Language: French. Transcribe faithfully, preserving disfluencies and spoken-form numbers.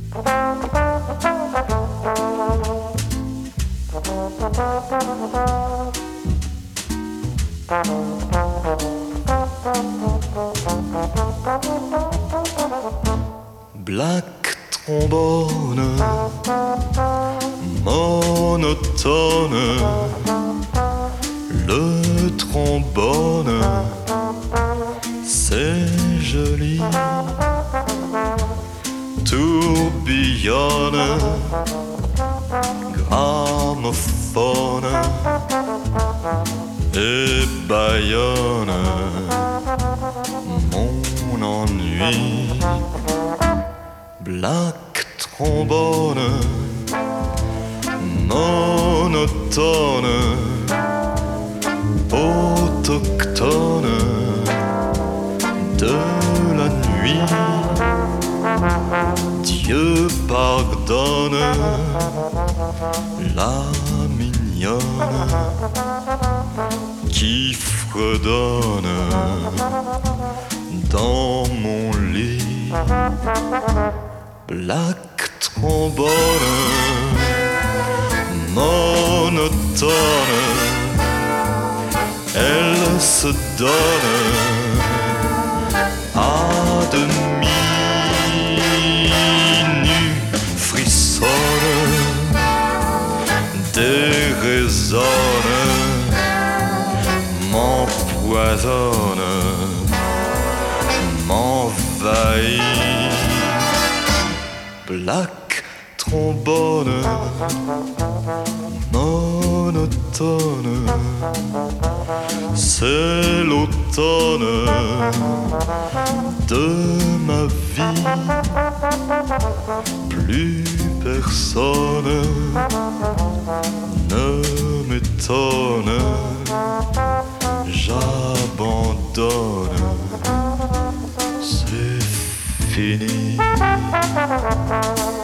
Black trombone, monotone, le trombone, c'est joli, tourbillonne, gramophone et bâillonne mon ennui. Black trombone, monotone, autochtone de la nuit. Dieu pardonne la mignonne qui fredonne dans mon lit. Black trombone, monotone, elle se donne à demi nue, frissonne, déraisonne, m'empoisonne, m'envahit. Black trombone, monotone, c'est l'automne de ma vie. Plus personne ne m'étonne, j'abandonne, c'est fini.